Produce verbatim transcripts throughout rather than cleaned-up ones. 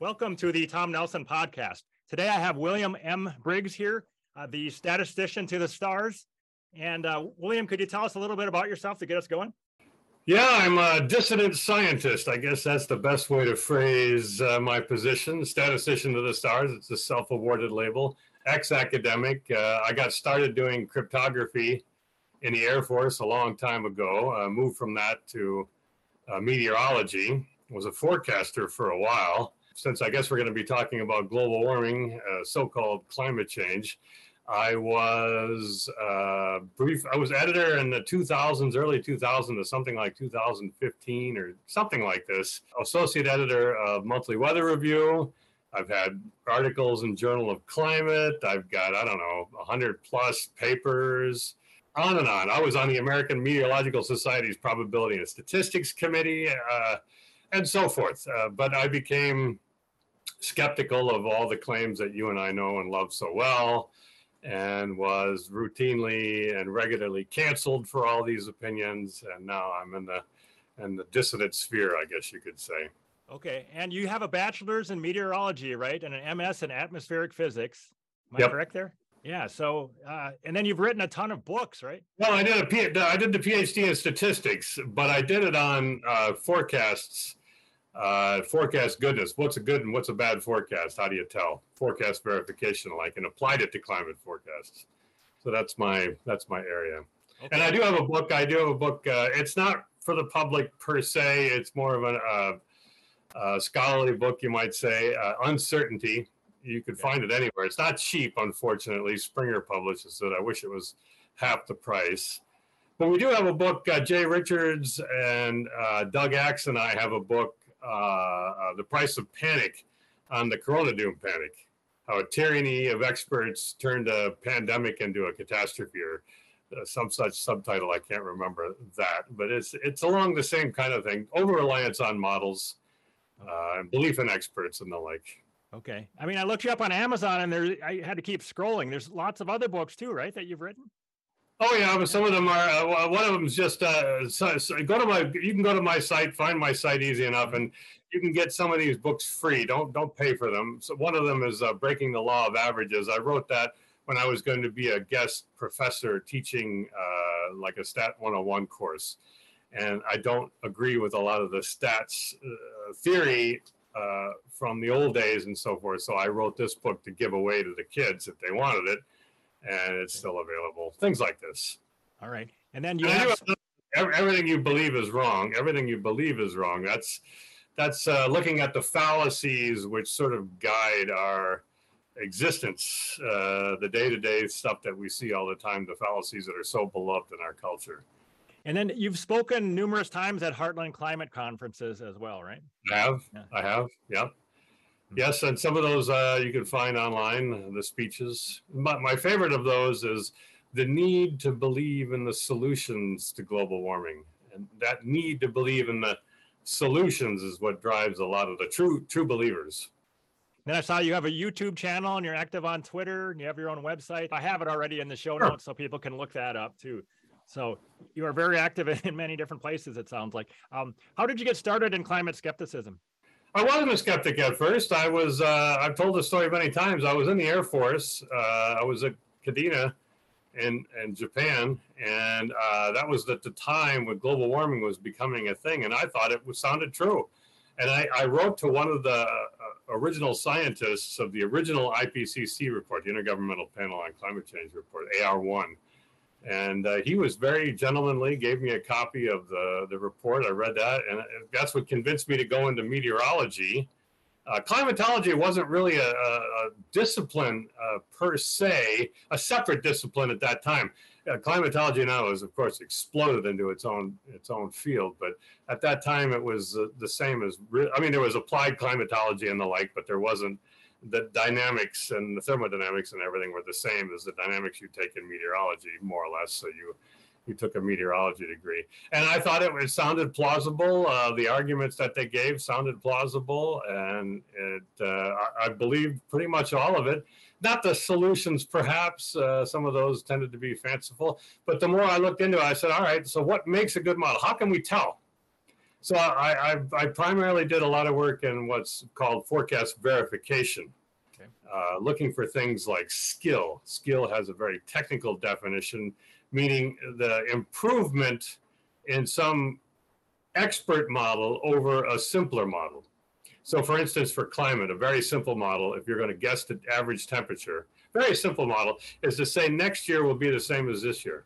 Welcome to the Tom Nelson podcast. Today I have William M. Briggs here, uh, the statistician to the stars. And uh, William, could you tell us a little bit about yourself to get us going? Yeah, I'm a dissident scientist. I guess that's the best way to phrase uh, my position. Statistician to the stars. It's a self-awarded label. Ex-academic. Uh, I got started doing cryptography in the Air Force a long time ago. Uh, moved from that to uh, meteorology. Was a forecaster for a while. Since I guess we're going to be talking about global warming, uh, so-called climate change, I was uh, brief. I was editor in the two thousands, early two thousands, to something like two thousand fifteen or something like this. Associate editor of Monthly Weather Review. I've had articles in Journal of Climate. I've got, I don't know, one hundred plus papers, on and on. I was on the American Meteorological Society's Probability and Statistics Committee, uh, and so forth. Uh, but I became skeptical of all the claims that you and I know and love so well, and was routinely and regularly canceled for all these opinions. And now I'm in the in the dissident sphere, I guess you could say. Okay, and you have a bachelor's in meteorology, right, and an M S in atmospheric physics. Am I Yep. correct there? Yeah. So, uh, and then you've written a ton of books, right? Well, I did a P- I did the PhD in statistics, but I did it on uh, forecasts. Uh, forecast goodness. What's a good and what's a bad forecast? How do you tell? Forecast verification, like, and applied it to climate forecasts. So that's my that's my area. Okay. And I do have a book. I do have a book. Uh, it's not for the public per se. It's more of a uh, uh, scholarly book, you might say. Uh, Uncertainty. You could Okay. find it anywhere. It's not cheap, unfortunately. Springer publishes it. I wish it was half the price. But we do have a book. Uh, Jay Richards and uh, Doug Axe and I have a book. Uh, uh, the Price of Panic, on the Corona Doom Panic, how a tyranny of experts turned a pandemic into a catastrophe, or uh, some such subtitle. I can't remember that, but it's it's along the same kind of thing. Over reliance on models, uh, and belief in experts and the like. Okay. I mean, I looked you up on Amazon, and there I had to keep scrolling. There's lots of other books too, right, that you've written? Oh yeah, but some of them are. Uh, one of them is just uh, so, so go to my. You can go to my site, find my site easy enough, and you can get some of these books free. Don't don't pay for them. So one of them is uh, Breaking the Law of Averages. I wrote that when I was going to be a guest professor teaching uh, like a Stat one oh one course, and I don't agree with a lot of the stats uh, theory uh, from the old days and so forth. So I wrote this book to give away to the kids if they wanted it. And it's still available. Things like this. All right. And then you And have, every- everything you believe is wrong. Everything you believe is wrong. That's that's uh, looking at the fallacies which sort of guide our existence, uh, the day-to-day stuff that we see all the time, the fallacies that are so beloved in our culture. and then you've spoken numerous times at Heartland Climate conferences as well, right? I have. Yeah. I have. Yep. Yes, and some of those uh, you can find online, the speeches. My, my favorite of those is the need to believe in the solutions to global warming. And that need to believe in the solutions is what drives a lot of the true true believers. Then I saw you have a YouTube channel, and you're active on Twitter, and you have your own website. I have it already in the show Sure. notes, so people can look that up too. So you are very active in many different places, it sounds like. Um, how did you get started in climate skepticism? I wasn't a skeptic at first. I was, uh, I've told the story many times. I was in the Air Force. Uh, I was at Kadena in, in Japan. And uh, that was at the time when global warming was becoming a thing. And I thought it was, sounded true. And I, I wrote to one of the uh, original scientists of the original I P C C report, the Intergovernmental Panel on Climate Change report, A R one. And uh, he was very gentlemanly, gave me a copy of the, the report. I read that, and that's what convinced me to go into meteorology. Uh, climatology wasn't really a, a, a discipline uh, per se, a separate discipline at that time. Uh, climatology now has, of course, exploded into its own its own field, but at that time it was uh, the same as, re- I mean, there was applied climatology and the like, but there wasn't, the dynamics and the thermodynamics and everything were the same as the dynamics you take in meteorology, more or less. So you you took a meteorology degree. And I thought it, it sounded plausible. Uh, the arguments that they gave sounded plausible. And it, uh, I, I believed pretty much all of it. Not the solutions, perhaps. Uh, some of those tended to be fanciful. But the more I looked into it, I said, all right, so what makes a good model? How can we tell? So I, I, I primarily did a lot of work in what's called forecast verification, okay. uh, looking for things like skill. Skill has a very technical definition, meaning the improvement in some expert model over a simpler model. So for instance, for climate, a very simple model, if you're going to guess the average temperature, very simple model is to say next year will be the same as this year.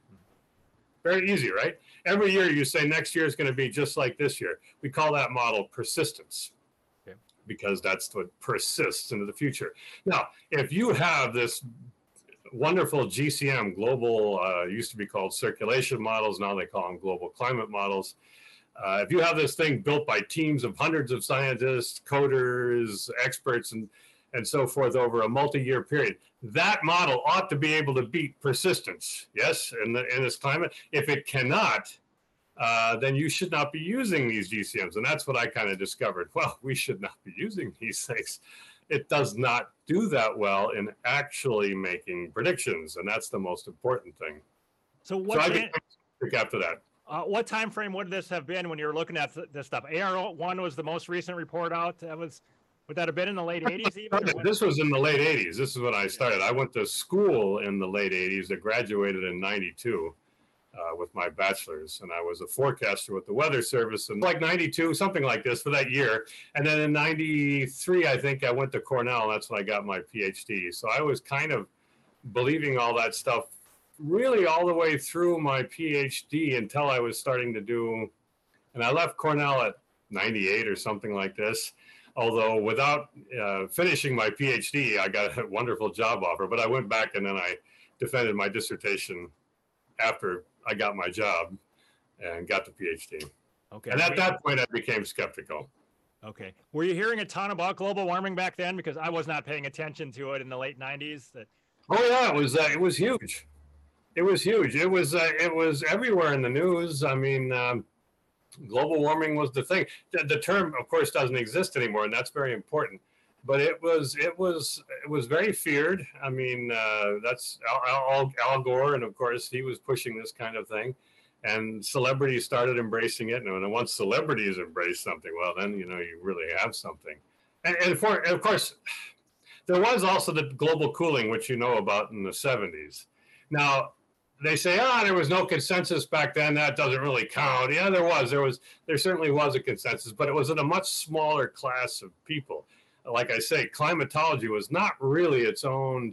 Very easy, right? Every year you say next year is going to be just like this year. We call that model persistence, okay, because that's what persists into the future. Now, if you have this wonderful G C M, global, uh, used to be called circulation models, now they call them global climate models. Uh, if you have this thing built by teams of hundreds of scientists, coders, experts, and, and so forth over a multi-year period, that model ought to be able to beat persistence, yes, in, the, in this climate. If it cannot, uh, then you should not be using these G C Ms. And that's what I kind of discovered. Well, we should not be using these things. It does not do that well in actually making predictions, and that's the most important thing. So what? So I became sick after that. Uh, what time frame would this have been when you were looking at th this stuff? A R one was the most recent report out. That was, would that have been in the late eighties even? This was in the late eighties. This is when I started. I went to school in the late eighties. I graduated in ninety-two uh, with my bachelor's, and I was a forecaster with the Weather Service in like ninety-two, something like this for that year. And then in ninety-three, I think I went to Cornell, and that's when I got my PhD. So I was kind of believing all that stuff really all the way through my PhD until I was starting to do, and I left Cornell at ninety-eight or something like this. Although without uh, finishing my PhD, I got a wonderful job offer, but I went back and then I defended my dissertation after I got my job and got the PhD. Okay. And at that point, I became skeptical. Okay. Were you hearing a ton about global warming back then? Because I was not paying attention to it in the late nineties. That... Oh yeah, it was uh, it was huge. It was huge. It was uh, it was everywhere in the news. I mean, um, global warming was the thing. The, the term, of course, doesn't exist anymore, and that's very important. But it was it was it was very feared. I mean, uh, that's Al, Al, Al Gore, and of course, he was pushing this kind of thing, and celebrities started embracing it. And once celebrities embrace something, well, then you know you really have something. And, and, for, and of course, there was also the global cooling, which you know about in the seventies. Now, they say, ah, oh, there was no consensus back then. That doesn't really count. Yeah, there was. There was. There certainly was a consensus, but it was in a much smaller class of people. Like I say, climatology was not really its own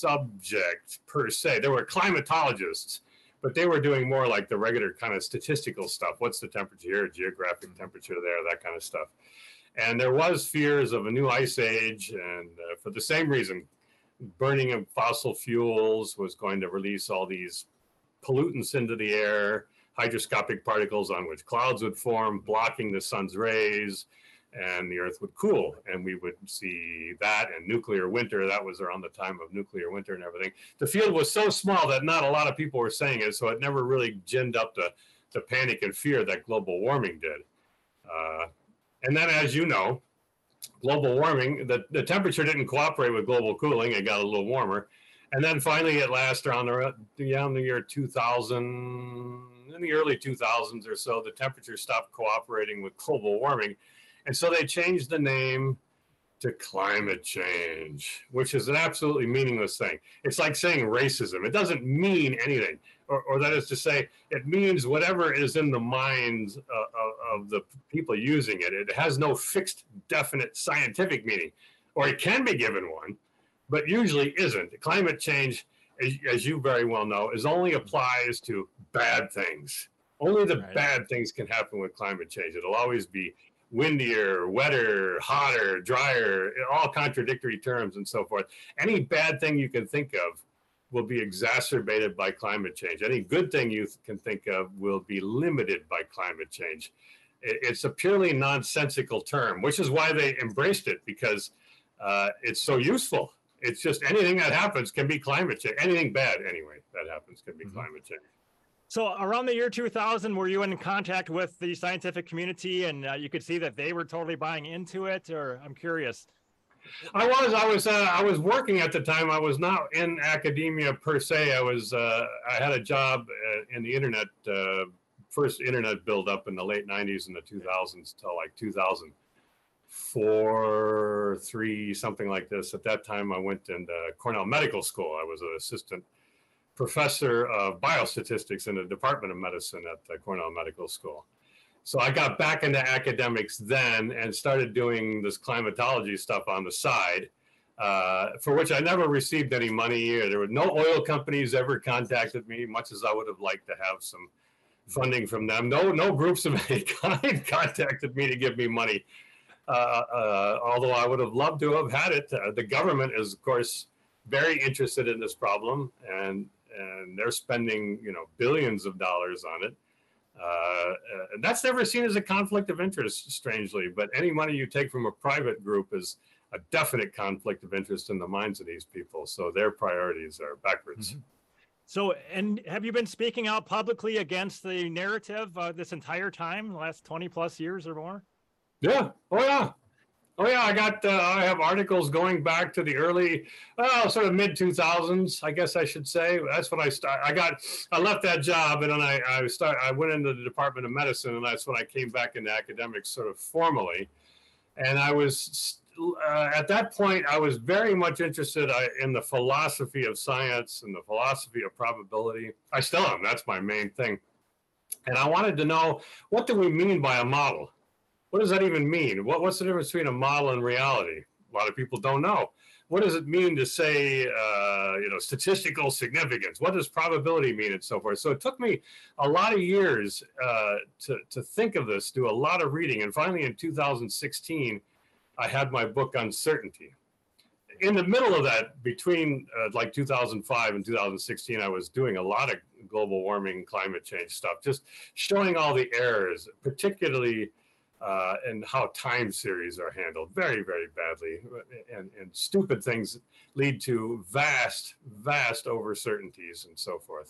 subject per se. There were climatologists, but they were doing more like the regular kind of statistical stuff. What's the temperature here, geographic temperature there, that kind of stuff. And there was fears of a new ice age, and uh, for the same reason, burning of fossil fuels was going to release all these pollutants into the air, hygroscopic particles on which clouds would form, blocking the sun's rays, and the earth would cool. And we would see that and nuclear winter. That was around the time of nuclear winter and everything. The field was so small that not a lot of people were saying it, so it never really ginned up the, the panic and fear that global warming did. Uh, and then, as you know, global warming, the, the temperature didn't cooperate with global cooling. It got a little warmer. And then finally, at last, around the, around the year two thousand, in the early two thousands or so, the temperature stopped cooperating with global warming. And so they changed the name to climate change, which is an absolutely meaningless thing. It's like saying racism. It doesn't mean anything. Or, or that is to say, it means whatever is in the minds uh, of the people using it. It has no fixed, definite scientific meaning, or it can be given one, but usually isn't. Climate change, as, as you very well know, is only applies to bad things. Only the right. bad things can happen with climate change. It'll always be windier, wetter, hotter, drier, all contradictory terms and so forth. Any bad thing you can think of will be exacerbated by climate change. Any good thing you can think of will be limited by climate change. It's a purely nonsensical term, which is why they embraced it, because uh, it's so useful. It's just anything that happens can be climate change. Anything bad, anyway, that happens can be mm-hmm. climate change. So around the year two thousand, were you in contact with the scientific community, and uh, you could see that they were totally buying into it? Or I'm curious. I was, I was, uh, I was working at the time. I was not in academia per se. I was, uh, I had a job uh, in the internet uh, first internet build up in the late nineties and the two thousands till like two thousand four, three, something like this. At that time, I went into Cornell Medical School. I was an assistant professor of biostatistics in the Department of Medicine at the Cornell Medical School. So I got back into academics then and started doing this climatology stuff on the side, uh, for which I never received any money. There were no oil companies ever contacted me, much as I would have liked to have some funding from them. No, no groups of any kind contacted me to give me money. Uh, uh, although I would have loved to have had it. Uh, the government is, of course, very interested in this problem, and and they're spending, you know, billions of dollars on it. Uh, and that's never seen as a conflict of interest, strangely. But any money you take from a private group is a definite conflict of interest in the minds of these people. So their priorities are backwards. Mm-hmm. So, and have you been speaking out publicly against the narrative uh, this entire time, the last twenty plus years or more? Yeah. Oh, yeah. Oh, yeah. I got, uh, I have articles going back to the early, well, sort of mid two thousands, I guess I should say. That's when I started. I got, I left that job and then I, I started, I went into the Department of Medicine, and that's when I came back into academics sort of formally. And I was, uh, at that point, I was very much interested uh, in the philosophy of science and the philosophy of probability. I still am. That's my main thing. And I wanted to know, what do we mean by a model? What does that even mean? What, what's the difference between a model and reality? A lot of people don't know. What does it mean to say, uh, you know, statistical significance? What does probability mean, and so forth? So it took me a lot of years uh, to, to think of this, do a lot of reading. And finally, in two thousand sixteen, I had my book Uncertainty. In the middle of that, between uh, like two thousand five and two thousand sixteen, I was doing a lot of global warming, climate change stuff, just showing all the errors, particularly uh, and how time series are handled very, very badly. And, and stupid things lead to vast, vast overcertainties and so forth.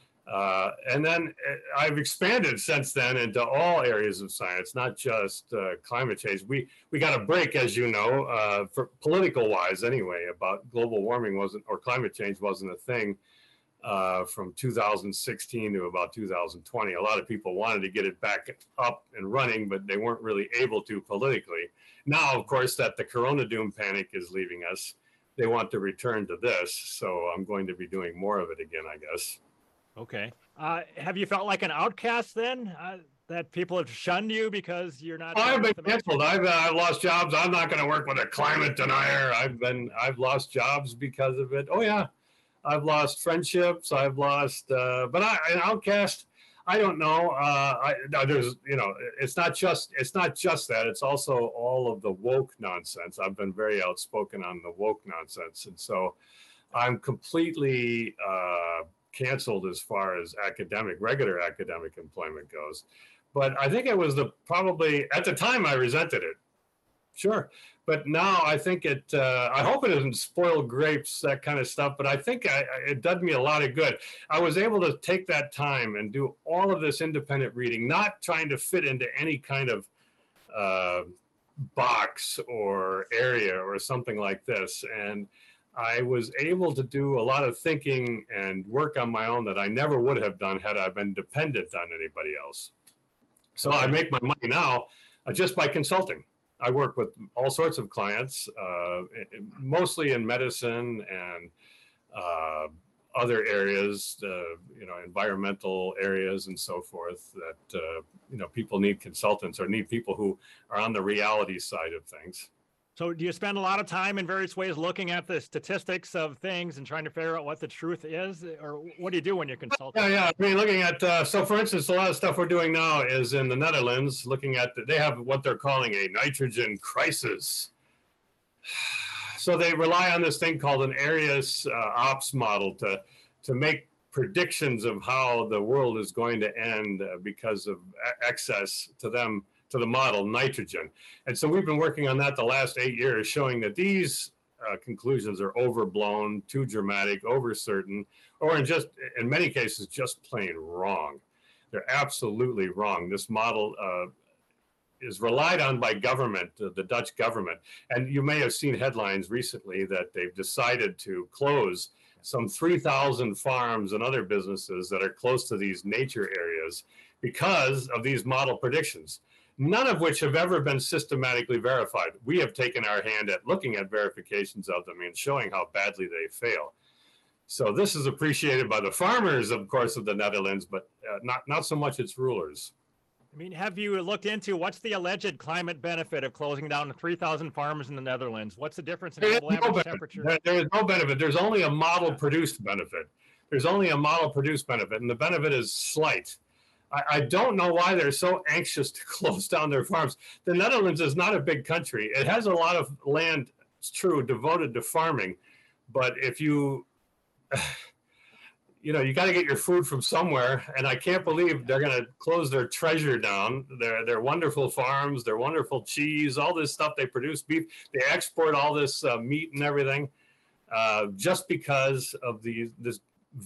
Uh, and then I've expanded since then into all areas of science, not just uh, climate change. We we got a break, as you know, uh, for political wise anyway, about global warming wasn't, or climate change wasn't a thing uh, from two thousand sixteen to about two thousand twenty. A lot of people wanted to get it back up and running, but they weren't really able to politically. Now, of course, that the Corona doom panic is leaving us, they want to return to this. So I'm going to be doing more of it again, I guess. Okay. Uh, have you felt like an outcast then? Uh, that people have shunned you because you're not? I've been canceled. I've, uh, I've lost jobs. I'm not going to work with a climate denier. I've been, I've lost jobs because of it. Oh yeah. I've lost friendships. I've lost, uh, but I, an outcast, I don't know. Uh, I, no, there's, you know, it's not just, it's not just that. It's also all of the woke nonsense. I've been very outspoken on the woke nonsense. And so I'm completely, uh, canceled as far as academic, regular academic employment goes. But I think it was the probably, at the time I resented it. Sure. But now I think it, uh, I hope it isn't spoiled grapes, that kind of stuff, but I think I, it did me a lot of good. I was able to take that time and do all of this independent reading, not trying to fit into any kind of uh, box or area or something like this. And I was able to do a lot of thinking and work on my own that I never would have done had I been dependent on anybody else. So I make my money now uh, just by consulting. I work with all sorts of clients, uh, mostly in medicine and uh, other areas, uh, you know, environmental areas and so forth that, uh, you know, people need consultants or need people who are on the reality side of things. So do you spend a lot of time in various ways looking at the statistics of things and trying to figure out what the truth is? Or what do you do when you're consulting? Yeah, yeah. I mean, looking at, uh, so for instance, a lot of stuff we're doing now is in the Netherlands, looking at, the, they have what they're calling a nitrogen crisis. So they rely on this thing called an Arias uh, ops model to, to make predictions of how the world is going to end uh, because of excess to them, to the model nitrogen. And so we've been working on that the last eight years, showing that these uh, conclusions are overblown, too dramatic, over certain, or in just, in many cases, just plain wrong. They're absolutely wrong. This model uh, is relied on by government, uh, the Dutch government. And you may have seen headlines recently that they've decided to close some three thousand farms and other businesses that are close to these nature areas because of these model predictions, none of which have ever been systematically verified. We have taken our hand at looking at verifications of them and showing how badly they fail. So this is appreciated by the farmers, of course, of the Netherlands, but uh, not, not so much its rulers. I mean, have you looked into what's the alleged climate benefit of closing down three thousand farms in the Netherlands? What's the difference in There is global no average benefit. temperature? There, there is no benefit. There's only a model produced benefit. There's only a model produced benefit, and the benefit is slight. I, I don't know why they're so anxious to close down their farms. The Netherlands is not a big country. It has a lot of land, it's true, devoted to farming. But if you, you know, you got to get your food from somewhere. And I can't believe they're going to close their treasure down. Their, their wonderful farms, their wonderful cheese, all this stuff they produce, beef. They export all this uh, meat and everything uh, just because of the this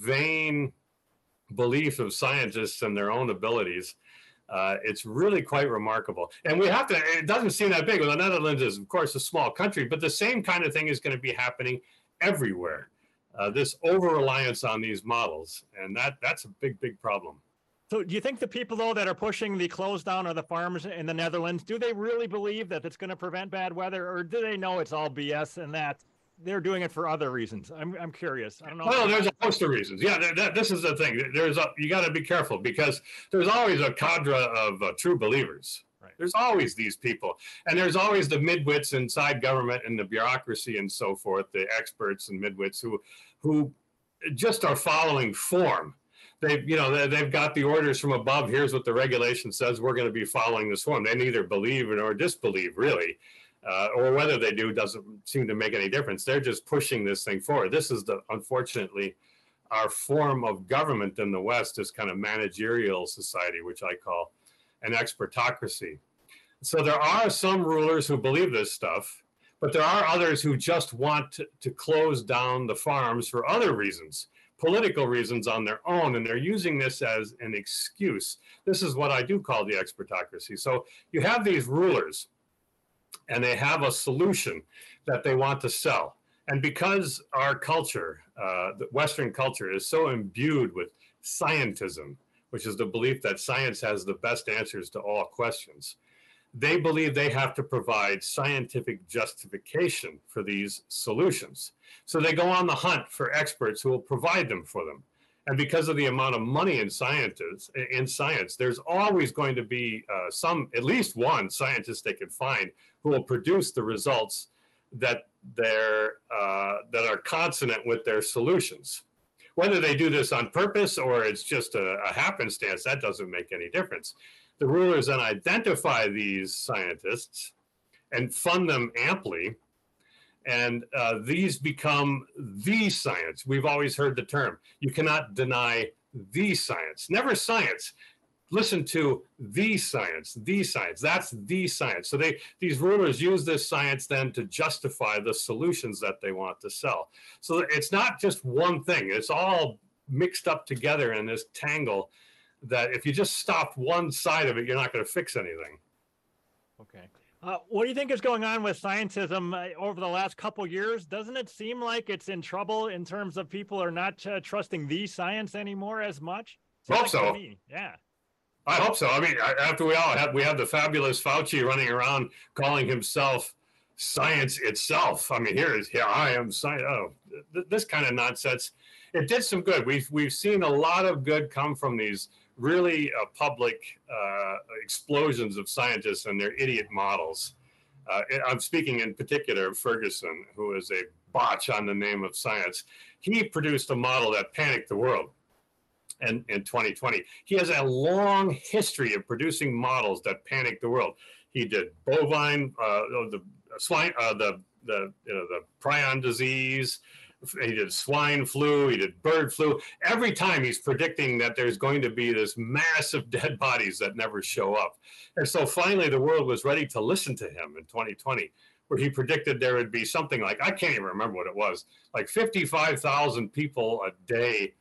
vain belief of scientists and their own abilities. Uh, it's really quite remarkable. And we have to, it doesn't seem that big. Well, the Netherlands is, of course, a small country, but the same kind of thing is going to be happening everywhere. Uh, this over-reliance on these models, and that that's a big, big problem. So do you think the people, though, that are pushing the close down of the farms in the Netherlands, do they really believe that it's going to prevent bad weather, or do they know it's all B S and that they're doing it for other reasons? I'm I'm curious. I don't know. Well, there's a host of reasons. Yeah, that, that, this is the thing. There's a, you got to be careful because there's always a cadre of uh, true believers. Right. There's always these people, and there's always the midwits inside government and the bureaucracy and so forth, the experts and midwits who, who just are following form. They've, you know, they've got the orders from above. Here's what the regulation says. We're going to be following this form. They neither believe or disbelieve, really. Uh, or whether they do doesn't seem to make any difference. They're just pushing this thing forward. This is the, unfortunately, our form of government in the West, this kind of managerial society, which I call an expertocracy. So there are some rulers who believe this stuff, but there are others who just want to, to close down the farms for other reasons, political reasons on their own, and they're using this as an excuse. This is what I do call the expertocracy. So you have these rulers, and they have a solution that they want to sell. And because our culture, uh, the Western culture, is so imbued with scientism, which is the belief that science has the best answers to all questions, they believe they have to provide scientific justification for these solutions. So they go on the hunt for experts who will provide them for them. And because of the amount of money in scientists, in science, there's always going to be uh, some, at least one scientist they can find who will produce the results that they're uh, that are consonant with their solutions. Whether they do this on purpose or it's just a, a happenstance, that doesn't make any difference. The rulers then identify these scientists and fund them amply. And uh, these become the science. We've always heard the term. You cannot deny the science. Never science. Listen to the science, the science. That's the science. So they, these rulers use this science then to justify the solutions that they want to sell. So it's not just one thing. It's all mixed up together in this tangle that if you just stop one side of it, you're not going to fix anything. Okay. Uh, what do you think is going on with scientism uh, over the last couple years? Doesn't it seem like it's in trouble in terms of people are not uh, trusting the science anymore as much? Seems hope like so. Me. Yeah. I hope so. I mean, after we all have, we have the fabulous Fauci running around calling himself science itself. I mean, here is, here I am science. Oh, th- this kind of nonsense. It did some good. We've, we've seen a lot of good come from these really uh, public uh, explosions of scientists and their idiot models. Uh, I'm speaking in particular of Ferguson, who is a botch on the name of science. He produced a model that panicked the world in, in twenty twenty. He has a long history of producing models that panicked the world. He did bovine, uh, the swine, uh, the, the, you know, the prion disease. He did swine flu, he did bird flu. Every time he's predicting that there's going to be this massive dead bodies that never show up. And so finally the world was ready to listen to him in twenty twenty, where he predicted there would be something like, I can't even remember what it was, like fifty-five thousand people a day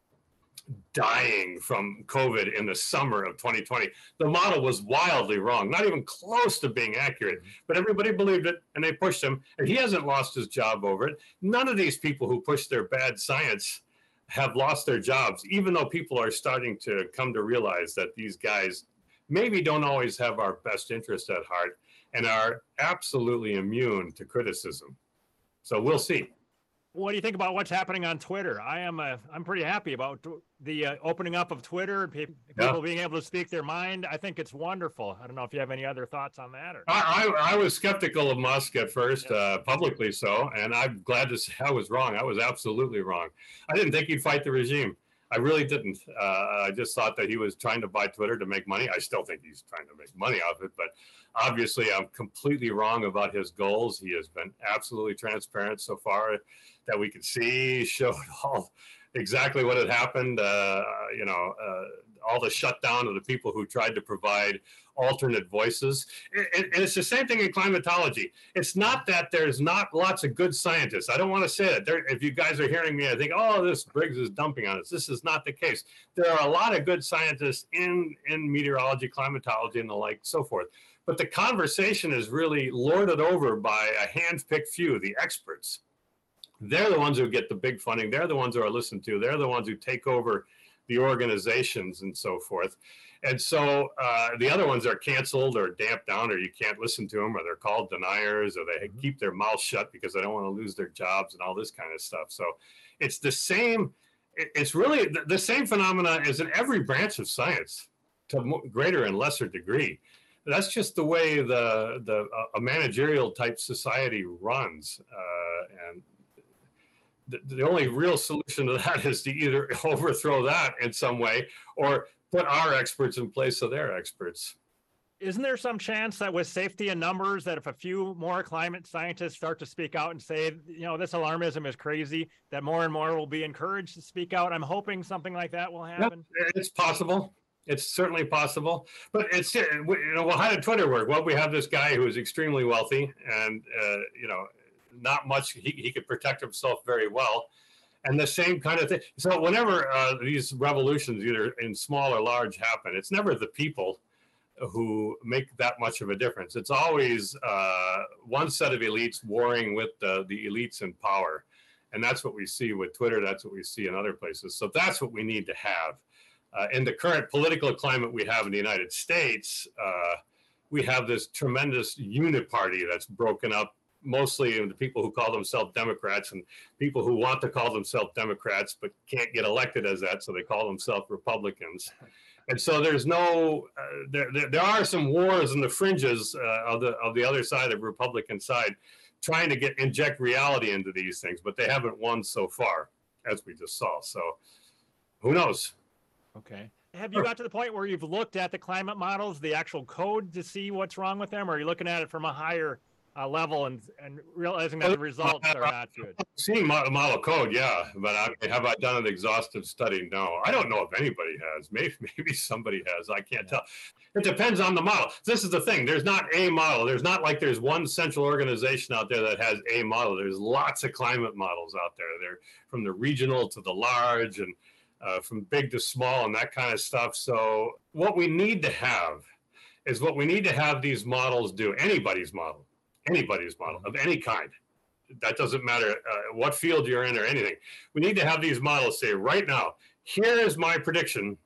dying from COVID in the summer of twenty twenty. The model was wildly wrong, not even close to being accurate, but everybody believed it and they pushed him, and he hasn't lost his job over it. None of these people who push their bad science have lost their jobs, even though people are starting to come to realize that these guys maybe don't always have our best interest at heart and are absolutely immune to criticism. So we'll see. What do you think about what's happening on Twitter? I am uh, I'm pretty happy about the uh, opening up of Twitter and pe- people Yeah. being able to speak their mind. I think it's wonderful. I don't know if you have any other thoughts on that. Or I, I, I was skeptical of Musk at first, uh, publicly so, and I'm glad to say I was wrong. I was absolutely wrong. I didn't think he'd fight the regime. I really didn't. Uh, I just thought that he was trying to buy Twitter to make money. I still think he's trying to make money off it, but obviously I'm completely wrong about his goals. He has been absolutely transparent so far that we could see, showed all exactly what had happened, uh, you know, uh, all the shutdown of the people who tried to provide alternate voices. And it's the same thing in climatology. It's not that there's not lots of good scientists. I don't want to say that. There, if you guys are hearing me, I think, oh, this Briggs is dumping on us. This is not the case. There are a lot of good scientists in, in meteorology, climatology, and the like, so forth. But the conversation is really lorded over by a hand-picked few, the experts. They're the ones who get the big funding. They're the ones who are listened to. They're the ones who take over the organizations and so forth. And so uh, the other ones are canceled or damped down, or you can't listen to them, or they're called deniers, or they keep their mouth shut because they don't want to lose their jobs and all this kind of stuff. So it's the same. It's really the same phenomena as in every branch of science to greater and lesser degree. That's just the way the the a managerial type society runs, uh, and the, the only real solution to that is to either overthrow that in some way or put our experts in place of their experts. Isn't there some chance that with safety in numbers, that if a few more climate scientists start to speak out and say, you know, this alarmism is crazy, that more and more will be encouraged to speak out? I'm hoping something like that will happen. Yeah, it's possible. It's certainly possible, but it's, you know, well, how did Twitter work? Well, we have this guy who is extremely wealthy and, uh, you know, not much, he, he could protect himself very well. And the same kind of thing. So whenever uh, these revolutions, either in small or large, happen, it's never the people who make that much of a difference. It's always uh, one set of elites warring with the, the elites in power. And that's what we see with Twitter. That's what we see in other places. So that's what we need to have. Uh, in the current political climate we have in the United States, uh, we have this tremendous uniparty that's broken up mostly into people who call themselves Democrats and people who want to call themselves Democrats but can't get elected as that, so they call themselves Republicans. And so there's no, uh, there, there there are some wars in the fringes uh, of the of the other side, the Republican side, trying to get inject reality into these things, but they haven't won so far, as we just saw. So who knows? Okay. Have you got to the point where you've looked at the climate models, the actual code, to see what's wrong with them, or are you looking at it from a higher uh, level and and realizing that the results are not good? Seeing model, model code, yeah, but I, have I done an exhaustive study? No, I don't know if anybody has. Maybe maybe somebody has. I can't tell. It depends on the model. This is the thing. There's not a model. There's not like there's one central organization out there that has a model. There's lots of climate models out there. They're from the regional to the large and uh, from big to small and that kind of stuff. So what we need to have is what we need to have these models do. Anybody's model. Anybody's model of any kind. That doesn't matter uh, what field you're in or anything. We need to have these models say, right now, here is my prediction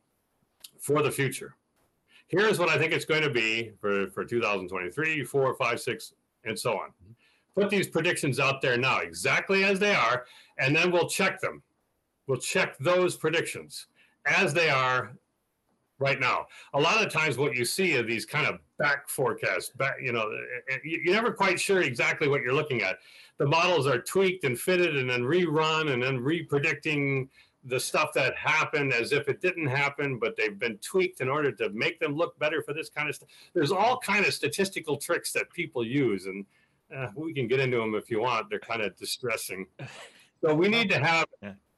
for the future. Here's what I think it's going to be for, for two thousand twenty-three, four, five, six, and so on. Put these predictions out there now, exactly as they are, and then we'll check them. We'll check those predictions as they are right now. A lot of times what you see are these kind of back forecasts, back, you know, you're never quite sure exactly what you're looking at. The models are tweaked and fitted and then rerun and then re-predicting the stuff that happened as if it didn't happen, but they've been tweaked in order to make them look better for this kind of stuff. There's all kind of statistical tricks that people use, and uh, we can get into them if you want. They're kind of distressing. So we need to have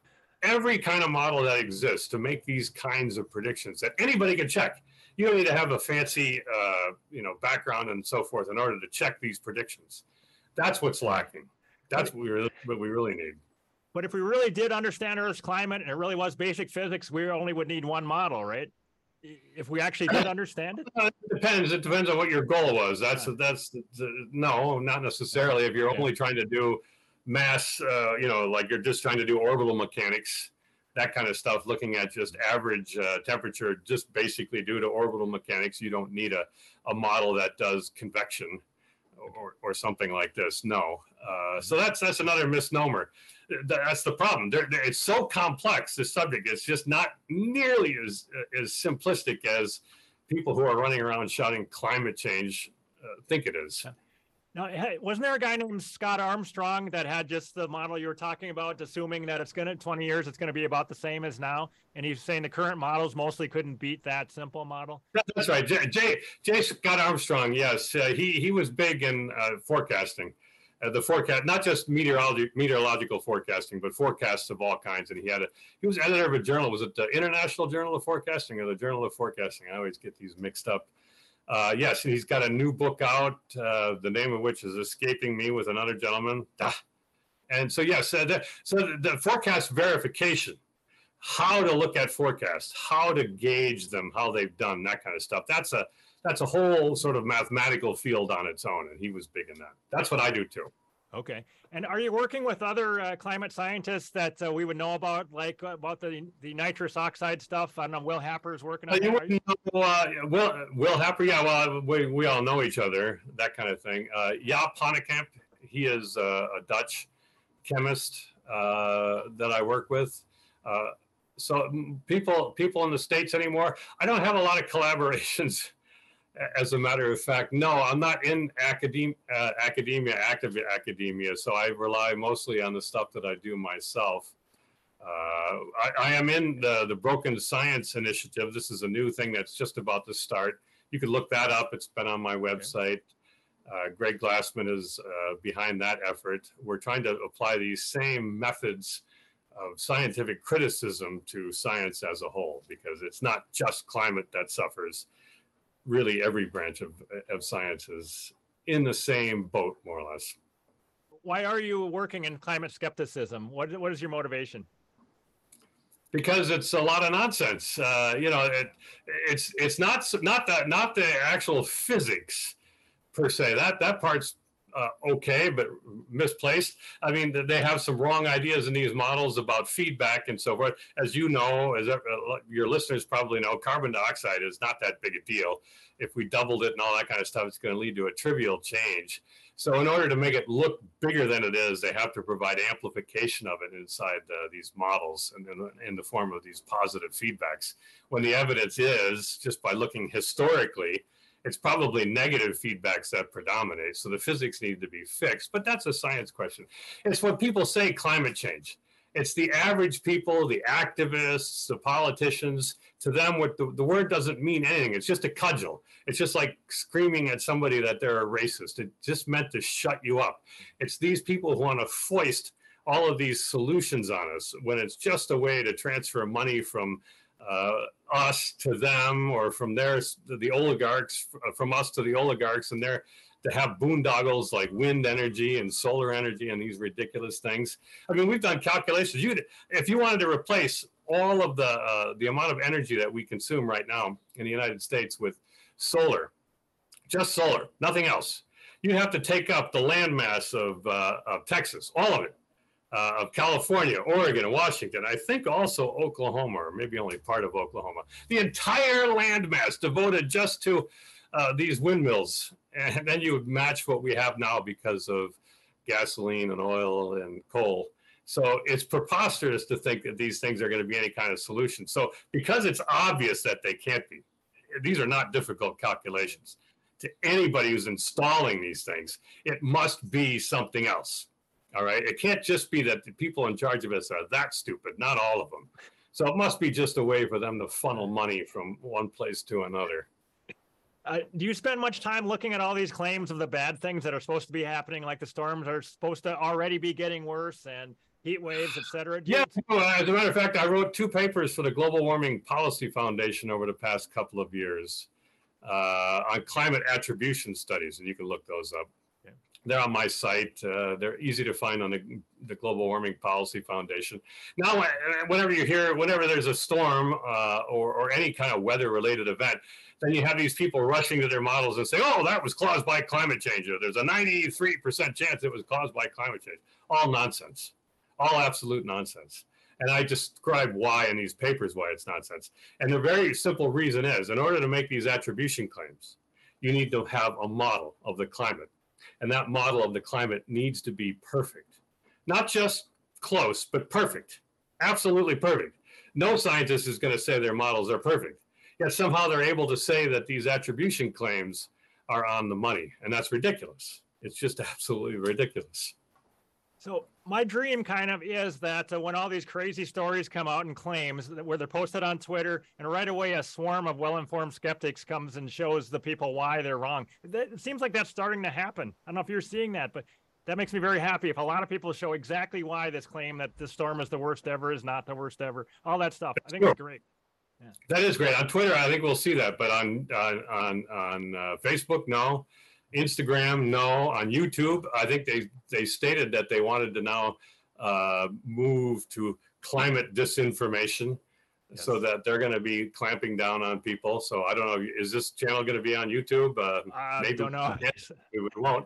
every kind of model that exists to make these kinds of predictions that anybody can check. You don't need to have a fancy, uh, you know, background and so forth in order to check these predictions. That's what's lacking. That's what we really, what we really need. But if we really did understand Earth's climate and it really was basic physics, we only would need one model, right? If we actually did understand it? Uh, it depends. It depends on what your goal was. That's yeah. that's uh, no, not necessarily. If you're yeah. only trying to do mass, uh, you know, like you're just trying to do orbital mechanics, that kind of stuff, looking at just average uh, temperature, just basically due to orbital mechanics. You don't need a, a model that does convection or, or something like this. No. Uh, so that's that's another misnomer. That's the problem. They're, they're, it's so complex, this subject. It's just not nearly as, as simplistic as people who are running around shouting climate change uh, think it is. Now, hey, wasn't there a guy named Scott Armstrong that had just the model you were talking about, assuming that it's going to twenty years, it's going to be about the same as now? And he's saying the current models mostly couldn't beat that simple model. That's right. J. J. J. Scott Armstrong. Yes, uh, he he was big in uh, forecasting, uh, the forecast, not just meteorology, meteorological forecasting, but forecasts of all kinds. And he had a he was editor of a journal. Was it the International Journal of Forecasting or the Journal of Forecasting? I always get these mixed up. Uh, yes, he's got a new book out, uh, the name of which is escaping me, with another gentleman. Ah. And so, yes, uh, the, so the, the forecast verification, how to look at forecasts, how to gauge them, how they've done, that kind of stuff. That's a that's a whole sort of mathematical field on its own, and he was big in that. That's what I do too. Okay. And are you working with other uh, climate scientists that uh, we would know about, like uh, about the the nitrous oxide stuff? I don't know, Will Happer's working on uh, that. You know, uh, Will, Will Happer, yeah, well, we, we all know each other, that kind of thing. Uh, Jaap Hanekamp, he is uh, a Dutch chemist uh, that I work with. Uh, so people, people in the States anymore, I don't have a lot of collaborations. As a matter of fact, no, I'm not in academia, uh, academia, active academia, so I rely mostly on the stuff that I do myself. Uh, I, I am in the, the Broken Science Initiative. This is a new thing that's just about to start. You can look that up. It's been on my website. Uh, Greg Glassman is uh, behind that effort. We're trying to apply these same methods of scientific criticism to science as a whole, because it's not just climate that suffers. Really, every branch of, of science is in the same boat, more or less. Why are you working in climate skepticism? What What is your motivation? Because it's a lot of nonsense. Uh, you know, it, it's it's not not that not the actual physics per se. That that part's uh, okay, but misplaced. I mean, they have some wrong ideas in these models about feedback and so forth. As you know, as your listeners probably know, carbon dioxide is not that big a deal. If we doubled it and all that kind of stuff, it's going to lead to a trivial change. So in order to make it look bigger than it is, they have to provide amplification of it inside uh, these models and in, in the form of these positive feedbacks. When the evidence is, just by looking historically, it's probably negative feedbacks that predominate. So the physics need to be fixed, but that's a science question. It's what people say, climate change. It's the average people, the activists, the politicians. To them, what the, the word doesn't mean anything. It's just a cudgel. It's just like screaming at somebody that they're a racist. It just meant to shut you up. It's these people who want to foist all of these solutions on us when it's just a way to transfer money from uh, us to them, or from theirs, the oligarchs, from us to the oligarchs, and they're to have boondoggles like wind energy and solar energy and these ridiculous things. I mean, we've done calculations. You, if you wanted to replace all of the uh, the amount of energy that we consume right now in the United States with solar, just solar, nothing else, you'd have to take up the landmass of, uh, of Texas, all of it. Uh, of California, Oregon, and Washington. I think also Oklahoma, or maybe only part of Oklahoma. The entire landmass devoted just to uh, these windmills. And then you would match what we have now because of gasoline and oil and coal. So it's preposterous to think that these things are going to be any kind of solution. So because it's obvious that they can't be, these are not difficult calculations. To anybody who's installing these things, it must be something else. All right. It can't just be that the people in charge of us are that stupid, not all of them. So it must be just a way for them to funnel money from one place to another. Uh, do you spend much time looking at all these claims of the bad things that are supposed to be happening, like the storms are supposed to already be getting worse and heat waves, et cetera? Yeah. As a matter of fact, I wrote two papers for the Global Warming Policy Foundation over the past couple of years uh, on climate attribution studies, and you can look those up. They're on my site. Uh, they're easy to find on the, the Global Warming Policy Foundation. Now, whenever you hear, whenever there's a storm uh, or, or any kind of weather-related event, then you have these people rushing to their models and say, oh, that was caused by climate change. Or there's a ninety-three percent chance it was caused by climate change. All nonsense. All absolute nonsense. And I describe why in these papers why it's nonsense. And the very simple reason is, in order to make these attribution claims, you need to have a model of the climate. And that model of the climate needs to be perfect. Not just close, but perfect. Absolutely perfect. No scientist is going to say their models are perfect. Yet somehow they're able to say that these attribution claims are on the money. And that's ridiculous. It's just absolutely ridiculous. So my dream kind of is that uh, when all these crazy stories come out and claims that where they're posted on Twitter, and right away a swarm of well-informed skeptics comes and shows the people why they're wrong. That, it seems like that's starting to happen. I don't know if you're seeing that, but that makes me very happy. If a lot of people show exactly why this claim that this storm is the worst ever is not the worst ever, all that stuff, I think it's great. Yeah. That is great. On Twitter, I think we'll see that, but on on on, on uh, Facebook, no. Instagram, no. On YouTube, I think they they stated that they wanted to now uh, move to climate disinformation, yes. So that they're going to be clamping down on people. So I don't know. Is this channel going to be on YouTube? Uh, I maybe don't know. We won't.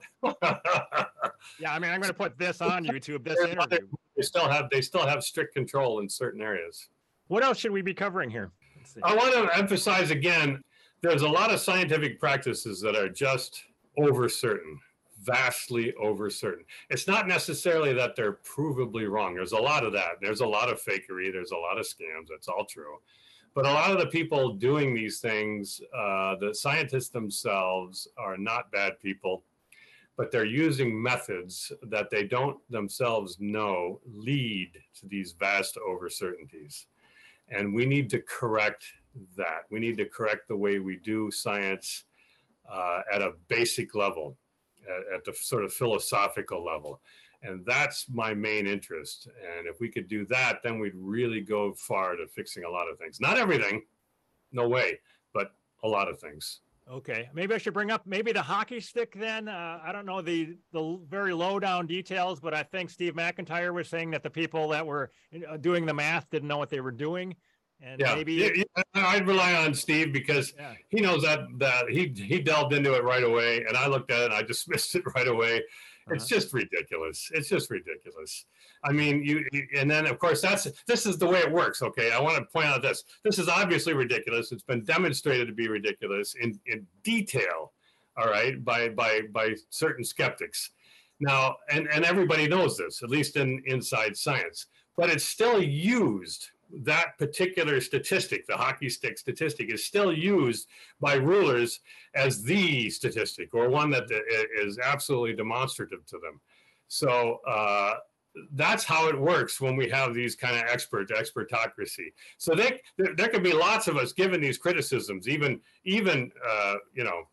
Yeah, I mean, I'm going to put this on YouTube. This interview. They still have they still have strict control in certain areas. What else should we be covering here? I want to emphasize again. There's a lot of scientific practices that are just over certain, vastly over certain. It's not necessarily that they're provably wrong. There's a lot of that. There's a lot of fakery. There's a lot of scams. That's all true. But a lot of the people doing these things, uh, the scientists themselves are not bad people, but they're using methods that they don't themselves know lead to these vast over certainties. And we need to correct that. We need to correct the way we do science Uh, at a basic level, at, at the sort of philosophical level. And that's my main interest. And if we could do that, then we'd really go far to fixing a lot of things. Not everything, no way, but a lot of things. Okay, maybe I should bring up maybe the hockey stick then. Uh, I don't know the, the very low down details, but I think Steve McIntyre was saying that the people that were doing the math didn't know what they were doing. And yeah, maybe yeah, I'd rely on Steve because yeah. he knows that that he he delved into it right away, and I looked at it and I dismissed it right away. Uh-huh. It's just ridiculous. It's just ridiculous. I mean, you and then of course that's this is the way it works. Okay, I want to point out this. This is obviously ridiculous. It's been demonstrated to be ridiculous in in detail. All right, by by by certain skeptics. Now, and and everybody knows this, at least in inside science, but it's still used. That particular statistic, the hockey stick statistic, is still used by rulers as the statistic or one that is absolutely demonstrative to them. So uh, that's how it works when we have these kind of expert expertocracy. So they, there, there can be lots of us giving these criticisms, even even uh, you know,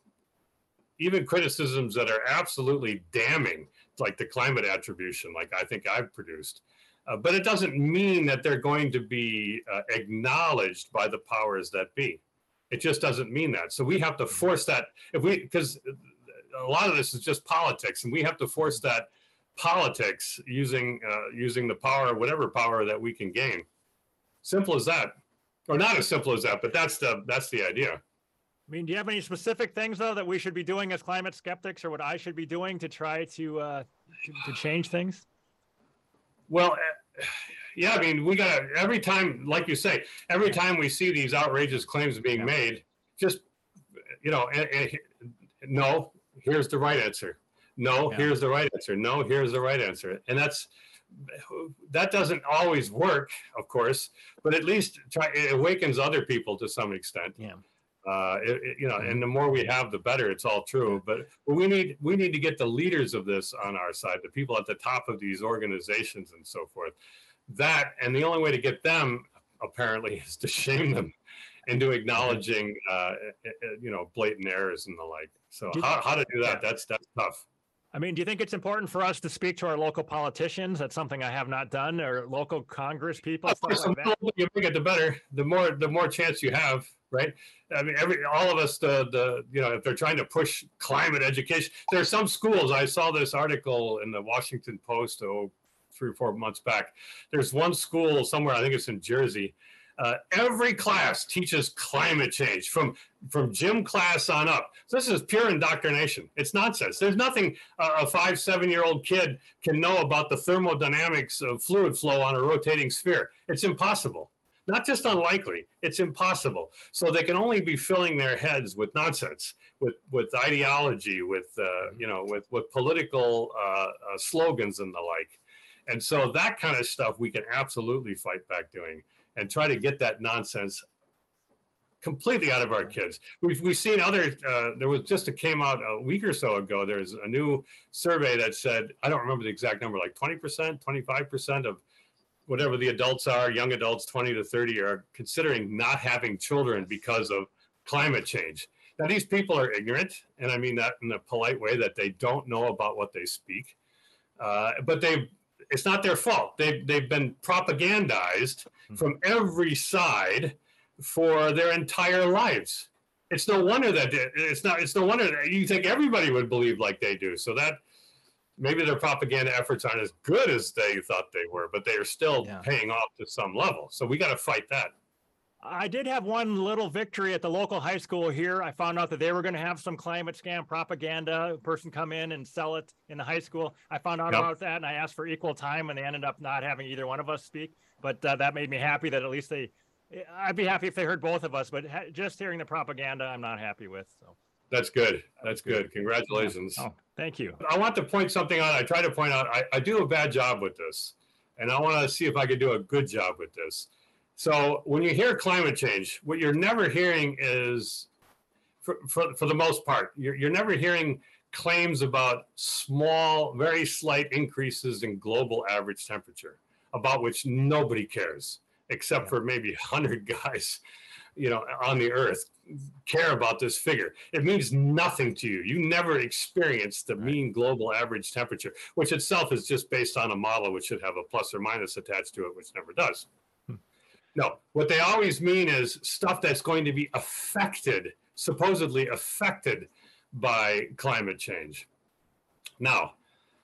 even criticisms that are absolutely damning, like the climate attribution, like I think I've produced. Uh, but it doesn't mean that they're going to be uh, acknowledged by the powers that be. It just doesn't mean that. So we have to force that if we, because a lot of this is just politics, and we have to force that politics using uh, using the power, whatever power that we can gain. Simple as that, or not as simple as that, but that's the that's the idea. I mean, do you have any specific things though that we should be doing as climate skeptics, or what I should be doing to try to uh, to, to change things? Well, yeah, I mean, we got to, every time, like you say, every time we see these outrageous claims being yeah. made, just, you know, and, and, no, here's the right answer. No, yeah. here's the right answer. No, here's the right answer. And that's, that doesn't always work, of course, but at least try, it awakens other people to some extent. Yeah. Uh, it, it, you know, and the more we have, the better. It's all true. But, but we need we need to get the leaders of this on our side, the people at the top of these organizations and so forth. That and the only way to get them, apparently, is to shame them into acknowledging, uh, you know, blatant errors and the like. So how how to do that? That's that's tough. I mean, do you think it's important for us to speak to our local politicians? That's something I have not done, or local Congress people. Of course, like the more you make it, the better. The more the more chance you have, right? I mean, every all of us, the the you know, if they're trying to push climate education, there are some schools. I saw this article in the Washington Post oh three or four months back. There's one school somewhere, I think it's in Jersey, Uh, every class teaches climate change from, from gym class on up. So this is pure indoctrination. It's nonsense. There's nothing uh, a five, seven-year-old kid can know about the thermodynamics of fluid flow on a rotating sphere. It's impossible. Not just unlikely, it's impossible. So they can only be filling their heads with nonsense, with, with ideology, with, uh, you know, with, with political uh, uh, slogans and the like. And so that kind of stuff we can absolutely fight back doing and try to get that nonsense completely out of our kids. We've, we've seen other, uh, there was just, it came out a week or so ago, there's a new survey that said, I don't remember the exact number, like twenty percent, twenty-five percent of whatever the adults are, young adults, twenty to thirty, are considering not having children because of climate change. Now, these people are ignorant, and I mean that in a polite way, that they don't know about what they speak. Uh, but they, it's not their fault. They've, they've been propagandized from every side for their entire lives. It's no wonder that it's not, it's no wonder that you think everybody would believe like they do. So that, maybe their propaganda efforts aren't as good as they thought they were, but they are still yeah. paying off to some level. So we got to fight that. I did have one little victory at the local high school here. I found out that they were going to have some climate scam propaganda person come in and sell it in the high school. I found out yep. about that, and I asked for equal time, and they ended up not having either one of us speak. But uh, that made me happy that at least they, I'd be happy if they heard both of us, but ha- just hearing the propaganda, I'm not happy with. So. That's good. That's good. Congratulations. Oh, thank you. I want to point something out. I try to point out, I, I do a bad job with this, and I want to see if I could do a good job with this. So when you hear climate change, what you're never hearing is, for, for, for the most part, you're, you're never hearing claims about small, very slight increases in global average temperature, about which nobody cares, except yeah. for maybe a hundred guys, you know, on the earth care about this figure. It means nothing to you. You never experience the mean global average temperature, which itself is just based on a model which should have a plus or minus attached to it, which never does. Hmm. No, what they always mean is stuff that's going to be affected, supposedly affected by climate change. Now,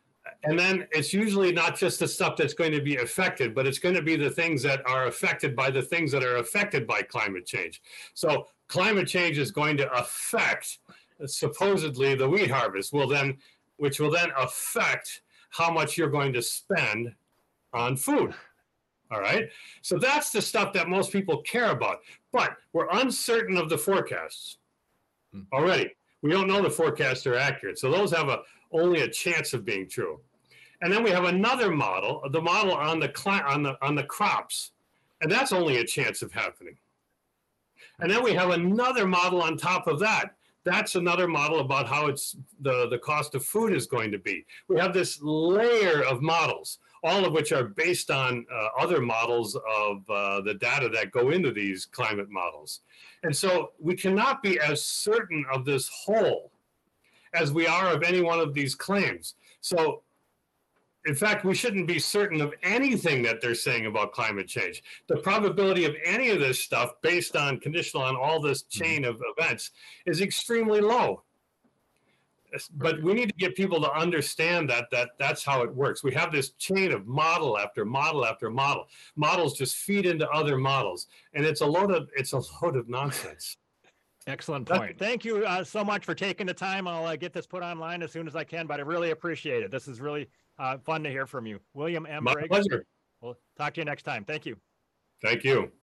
and then it's usually not just the stuff that's going to be affected, but it's going to be the things that are affected by the things that are affected by climate change. So climate change is going to affect supposedly the wheat harvest, will then, which will then affect how much you're going to spend on food. All right. So that's the stuff that most people care about, but we're uncertain of the forecasts already. We don't know the forecasts are accurate. So those have a only a chance of being true. And then we have another model, the model on the on the on the crops, and that's only a chance of happening. And then we have another model on top of that. That's another model about how it's the, the cost of food is going to be. We have this layer of models, all of which are based on uh, other models of uh, the data that go into these climate models. And so we cannot be as certain of this whole as we are of any one of these claims. So, in fact, we shouldn't be certain of anything that they're saying about climate change. The probability of any of this stuff based on conditional on all this chain of events is extremely low. But we need to get people to understand that, that that's how it works. We have this chain of model after model after model. Models just feed into other models, and it's a load of it's a load of nonsense. Excellent point. Thank you uh, so much for taking the time. I'll uh, get this put online as soon as I can, but I really appreciate it. This is really uh, fun to hear from you. William M. My Briggs. pleasure. We'll talk to you next time. Thank you. Thank you.